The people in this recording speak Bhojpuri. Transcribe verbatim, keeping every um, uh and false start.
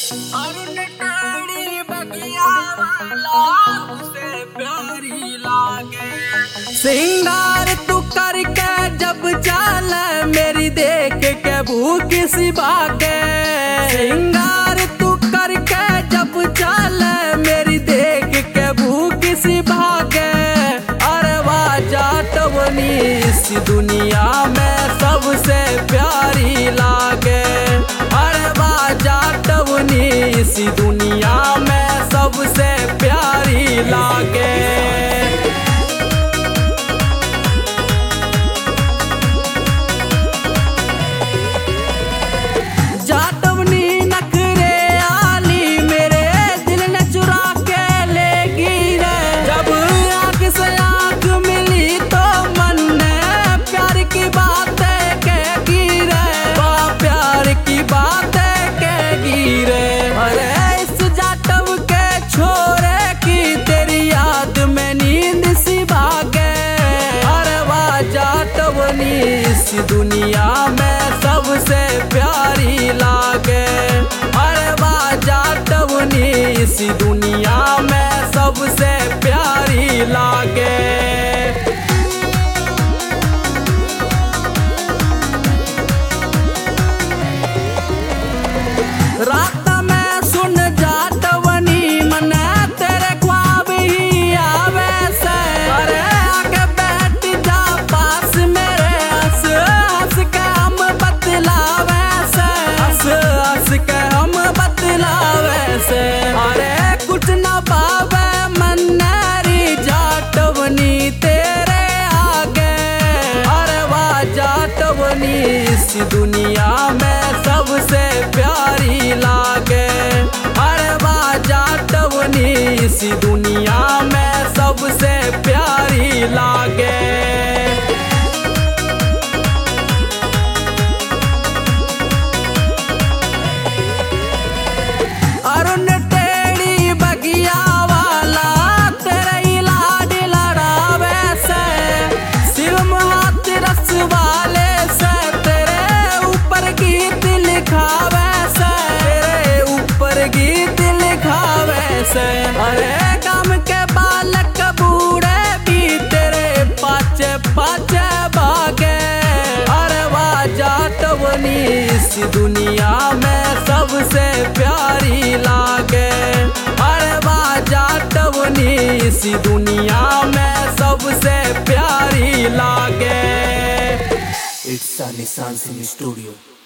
अरुण टेढ़ी बगिया वाला उसे प्यारी लागे। सिंगार तू करके जब चाल मेरी देख के भूख सी भागे। सिंगार तू करके जब चाल मेरी देख के भूख सी भागे। अरे वाह जाटवनी इस दुनिया में सबसे प्यारी लागे। अरे वाह जाटवनी इस दुनिया में सबसे प्यारी लागे। इस दुनिया में सबसे प्यारी लागे। अरे वाह जाटवनी इस दुनिया में सबसे प्यारी लागे। रात में सुन जाटवनी मन तेरे ख्वाब ही आवे से। अरे आके बैठ जा पास मेरे हंस हंस के हम बतलावे से। हंस हंस के हम बतलावे से। अरे कुछ न पावे मन्नरी जाटवनी तेरे आगे। अरे वाह जाटवनी इस दुनिया में सबसे प्यारी लागे। अरे वाह जाटवनी इस दुनिया में सबसे प्यारी लागे। अरुण टेढ़ी बगिया वाला तेरे ही लाड लड़ावे से। शिव हाथ रस वाले से तेरे ऊपर गीत लिखावे से। तेरे ऊपर गीत लिखावे से। अरे काम के बालक बूढ़े भी तेरे पाचे पाचे भागे। अरे वाह जाटवनी इस दुनिया में सबसे प्यारी लागे। अरे वाह जाटवनी इस दुनिया में सबसे प्यारी लागे। It's Sunny Sun Studio.